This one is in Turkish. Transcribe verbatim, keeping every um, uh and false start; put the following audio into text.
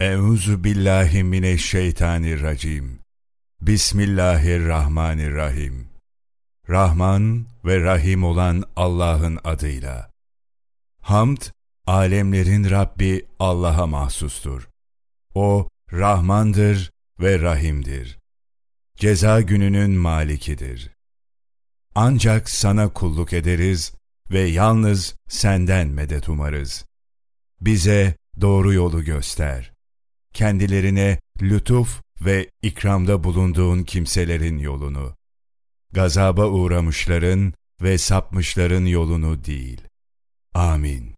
Euzu billahi mineşşeytanirracim. Bismillahirrahmanirrahim. Rahman ve Rahim olan Allah'ın adıyla. Hamd, alemlerin Rabbi Allah'a mahsustur. O, Rahmandır ve Rahim'dir. Ceza gününün malikidir. Ancak sana kulluk ederiz ve yalnız senden medet umarız. Bize doğru yolu göster. Kendilerine lütuf ve ikramda bulunduğun kimselerin yolunu, gazaba uğramışların ve sapmışların yolunu değil. Amin.